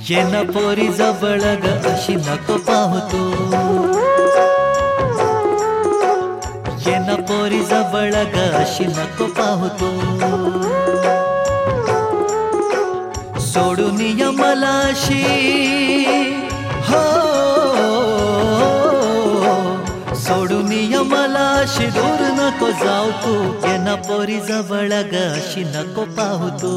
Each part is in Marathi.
ये ना पोरी जवळ ग अशी नको पाहू तू, ये ना पोरी जवळ ग अशी नको पाहू तू. सोडून ये मला अशी, हो सोडून ये मला अशी, दूर नको जाऊ तू. ये ना पोरी जवळ ग अशी नको पाहू तू.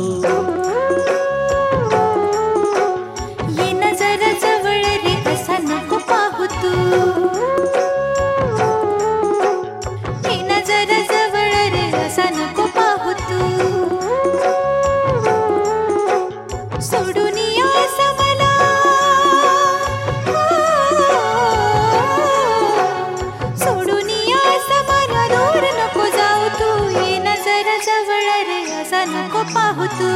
नको पाहू तू,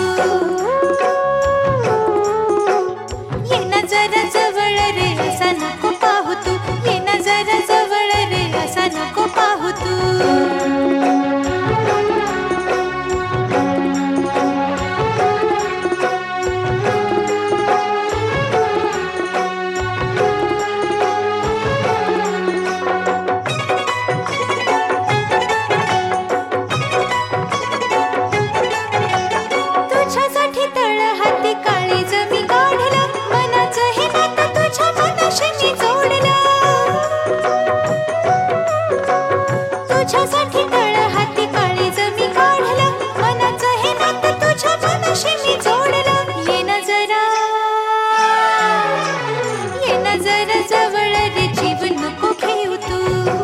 ये ना जरा जवळ रे असा नको पाहू तू. ये ना जरा जवळ रे असा नको पाहू तू. तुझ्यासाठी तळ हाती काळीज मी काढलं, मनाचं हे नातं तुझ्या मनाशी मी जोडलं. ये ना जरा जवळ रे, जीव नको घेऊ तू.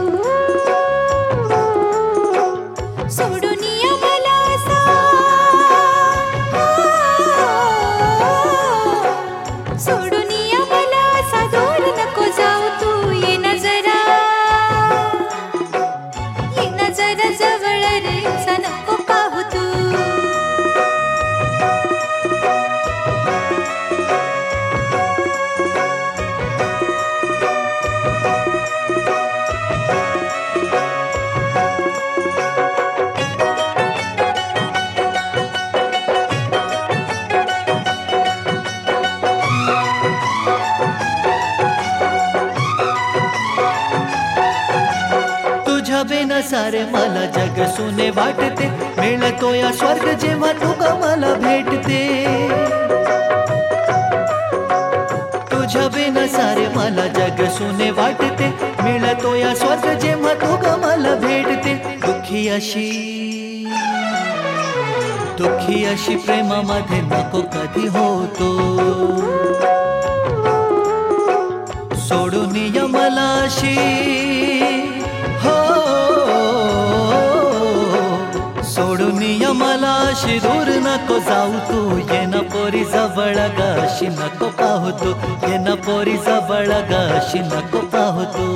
सोडून ये मला असा, सोडून ये मला असा, दूर नको जाऊ तू. ये ना जरा जवळ रे असा नको पाहू तू. तुझ्या बिना सारे मला जग सुने वाटते, मिळतो या स्वर्ग जेव्हा तू ग मला भेटते. तुझ्या बिना सारे मला जग सुने वाटते, मिळतो या स्वर्ग जेव्हा तू ग मला भेटते. दुःखी अशी प्रेमामध्ये नको कधी होतो. सोडून ये मला अशी, हो सोडून ये मला अशी, दूर नको जाऊ तू. ये ना पोरी जवळ ग अशी नको पाहू तू. ये ना पोरी जवळ ग अशी नको पाहू तू.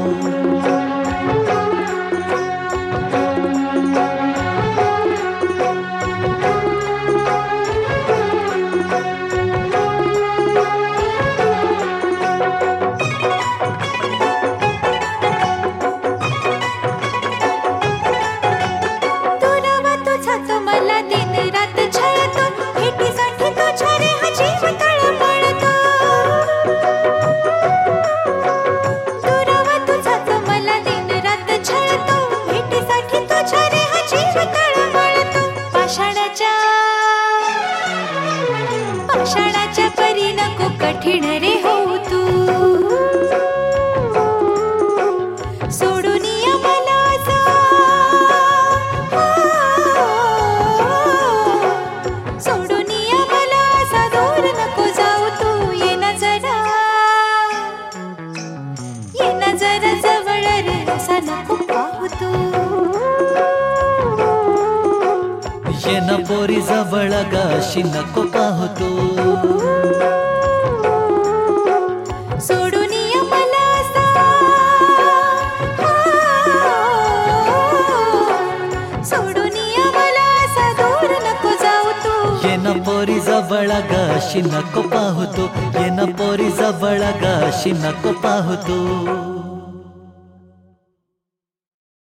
पाषाणाच्या परी नको कठीण रे हो तू. सोडून ये मला असा, सोडून ये मला असा, दूर नको जाऊ तू. ये ना जरा जवळ रे असा नको पाहू तू. ये ना पोरी जवळ ग अशी नको पाहू तू. सोडून ये मला असा, सोडून ये मला असा, दूर नको जाऊ तू. ये ना पोरी जवळ ग अशी नको पाहू तू. ये ना पोरी जवळ ग अशी नको पाहू तू.